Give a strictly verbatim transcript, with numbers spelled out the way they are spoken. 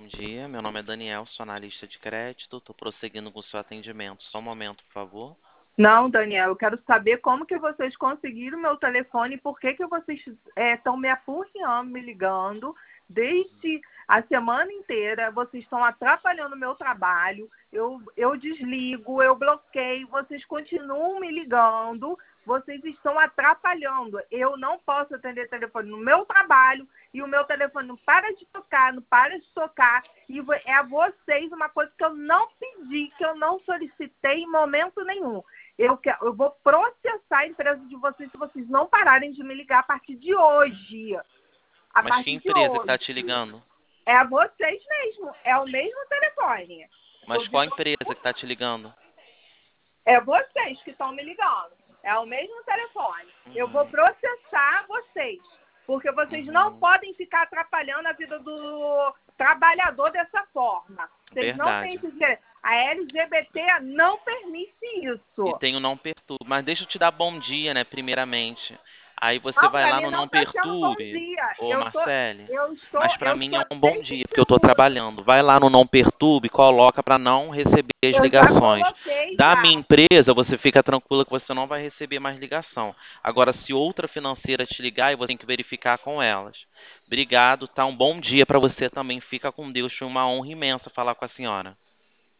dia. Meu nome é Daniel, sou analista de crédito. Estou prosseguindo com o seu atendimento. Só um momento, por favor. Não, Daniel, eu quero saber como que vocês conseguiram meu telefone e por que que vocês estão me apurrinhando, me ligando desde a semana inteira. Vocês estão atrapalhando o meu trabalho. Eu, eu desligo, eu bloqueio, vocês continuam me ligando. Vocês estão atrapalhando. Eu não posso atender telefone no meu trabalho e o meu telefone não para de tocar, não para de tocar. E é a vocês uma coisa que eu não pedi, que eu não solicitei em momento nenhum. Eu, quero, eu vou processar a empresa de vocês se vocês não pararem de me ligar a partir de hoje. A Mas que partir de empresa que está hoje. te ligando? É a vocês mesmo. É o mesmo telefone. Eu Mas qual digo, empresa que está te ligando? é vocês que estão me ligando. É o mesmo telefone. Eu vou Uhum, processar vocês. Porque vocês não uhum. podem ficar atrapalhando a vida do trabalhador dessa forma. Vocês não têm Verdade. esse direito. A L G B T não permite E isso. tem o não perturbe. Mas deixa eu te dar bom dia, né, primeiramente. Aí você Não, vai para lá mim no não não está sendo bom perturbe, dia. ô Eu tô, Marcele. eu Mas estou, pra eu mim é estou um bom desde dia, porque eu tô segunda. trabalhando. Vai lá no não perturbe, coloca pra não receber as Eu já ligações. coloquei Da minha já. empresa, você fica tranquila que você não vai receber mais ligação. Agora, se outra financeira te ligar, você tem que verificar com elas. Obrigado, tá? Um bom dia pra você também. Fica com Deus. Foi uma honra imensa falar com a senhora.